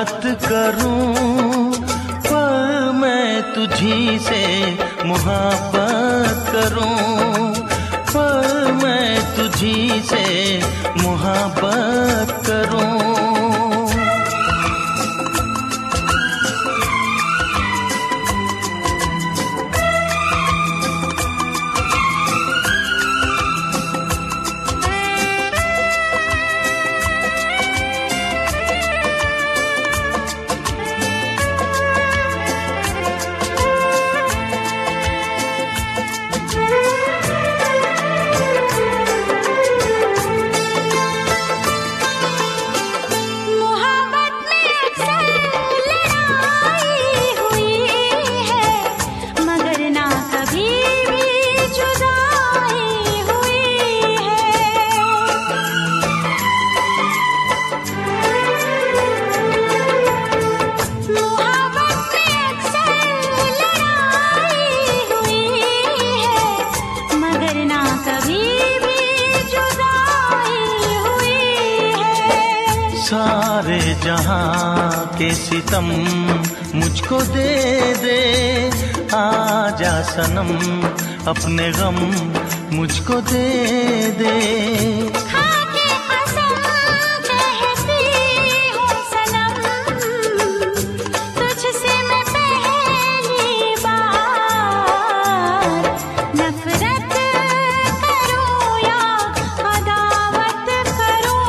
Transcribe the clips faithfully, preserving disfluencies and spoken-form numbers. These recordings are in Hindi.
बगावत करूं, पर मैं तुझी से मुहब्बत करूं, पर मैं तुझी से मुहब्बत करूं। सारे जहां के सितम मुझको दे दे, आजा सनम अपने गम मुझको दे दे। खाके कसम कहती हूँ सनम, तुझसे मैं पहली बार नफरत करूँ या अदावत करूँ,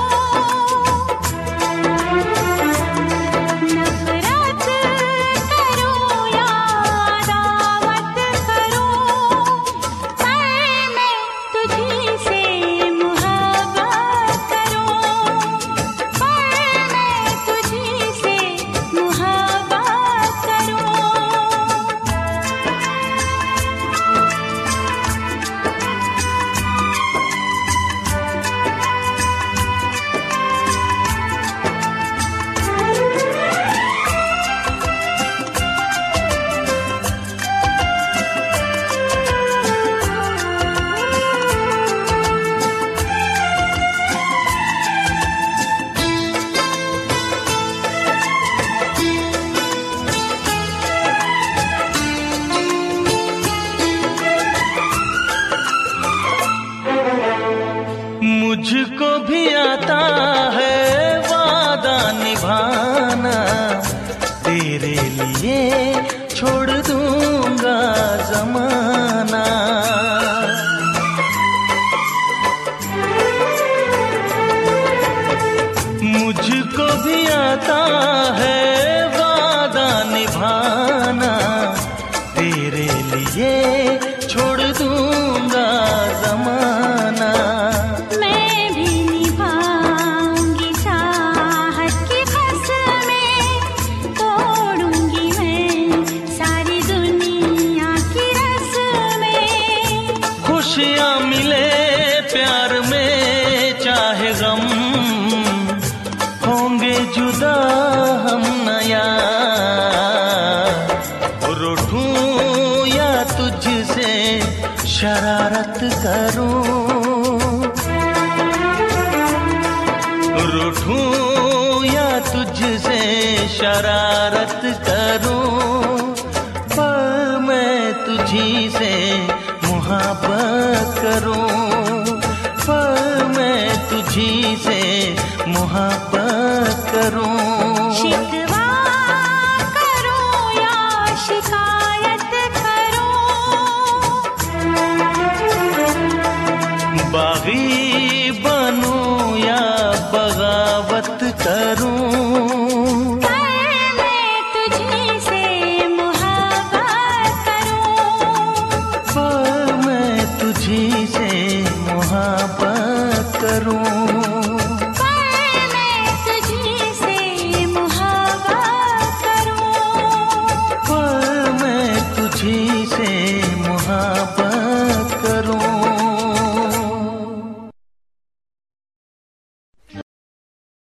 नफरत करूँ या अदावत करूँ, पर मैं तुझी से मुहब्बत करूँ, पर मैं तुझी से मुहब्बत करूँ। मुझको भी आता है वादा निभाना, तेरे लिए छोड़ दूंगा जमाना। मुझको भी आता है वादा निभाना, तेरे लिए छोड़ दूंगा जमाना। मैं भी निभाऊंगी चाहत की कसमें, तोड़ूंगी मैं सारी दुनिया की रस्में। खुशियाँ मिले प्यार में चाहे गम, होंगे जुदा हम नया। रूठूं या तुझसे शरारत करूं, रूठूं या तुझसे शरारत करूं, पर मैं तुझी से मुहब्बत करूं, पर मैं तुझी से मुहब्बत करूं। शिकवा करूं या शिकायत करूं, बागी बनूं या बगावत करूं, पर मैं तुझी से मुहब्बत करूं, पर मैं तुझी से मुहब्बत करूं, पर मैं तुझी से मुहब्बत करूं, पर मैं तुझी से मुहब्बत